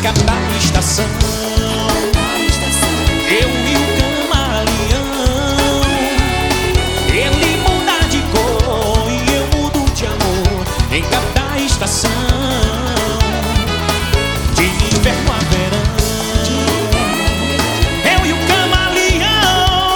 cada estação. Eu e o camaleão, ele muda de cor e eu mudo de amor em cada estação. De inverno a verão, eu e o camaleão,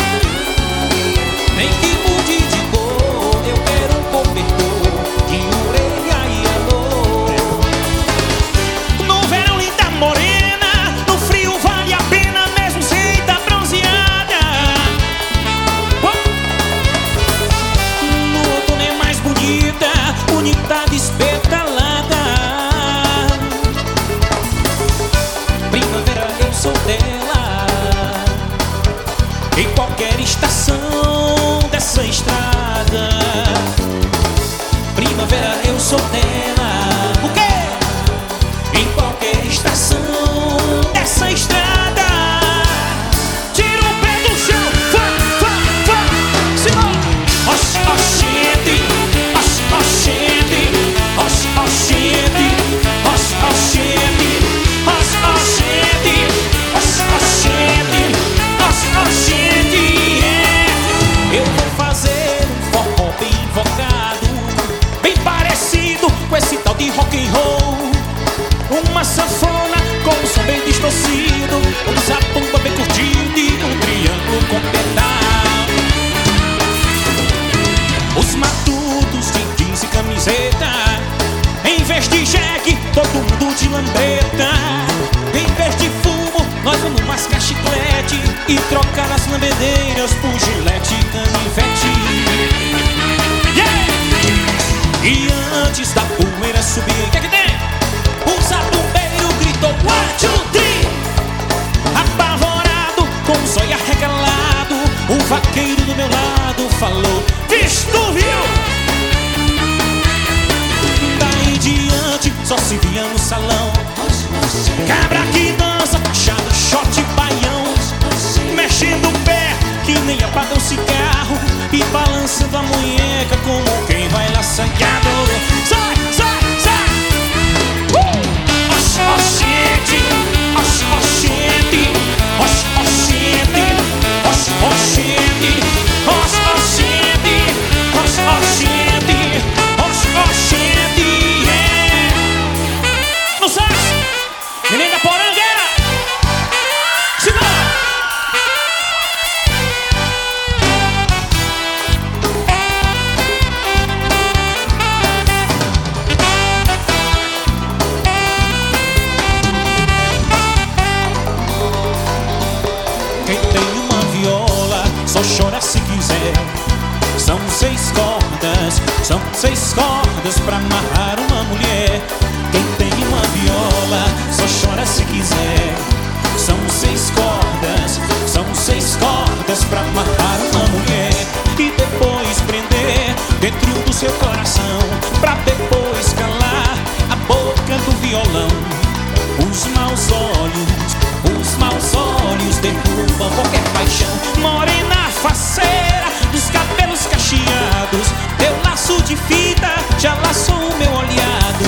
nem que mude de cor, eu quero um cobertor de orelha e alô. No verão, linda morena, no frio vale a pena mesmo sem tá bronzeada. No outono é mais bonita, bonita despetalada. Primavera eu sou dela, em qualquer estação dessa estrada. Primavera eu sou dela, o quê? Em qualquer estação dessa estrada. Tira o pé do chão, vá, Simão. Oxi, oxente, oxi, oxente, oxi, oxente, oxi, oxente, oxi, oxente, oxi, oxente, oxi, oxente, é. Eu vou fazer um forró bem invocado, bem parecido com esse tal de rock and roll. Uma sanfona com um som bem distorcido, um zabumba bem curtido e um triângulo com pedal. Os matutos de jeans e camiseta, em vez de jegue, todo mundo de lambreta. Em vez de fumo, nós vamos mascar chiclete e trocar as lambedeiras por gilete e canivete. Yeah! E antes da poeira subir, o que é que tem? O zabumbeiro gritou 1, 2, 3. Apavorado, com o zóio arregalado, o vaqueiro do meu lado falou: visto, viu? Daí em diante só se via no salão cabra que dança, puxado, short e baião, mexendo o pé que nem apaga um cigarro e balançando a munheca como quem vai laçanhado. Sai, sai, sai! Oxi, oxente, oxi, oxente, oxi, oxente, oxi, oxente, oxi, oxente, oxi, oxente, oxi, oxente, é. Não sai! Menina da Porangueira! Simão! Quem tem uma viola só chora se quiser. São 6 cordas pra amarrar uma mulher. Quem tem uma viola só chora se quiser. São 6 cordas pra amarrar uma mulher e depois prender dentro do seu coração, pra depois calar a boca do violão. Os maus olhos derrubam qualquer paixão. Morena faceira dos cabelos cacheados, teu laço de fita já laçou o meu olhado.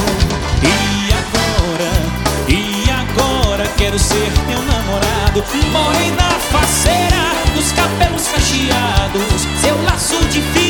E agora quero ser teu namorado. Morena faceira dos cabelos cacheados, seu laço de fita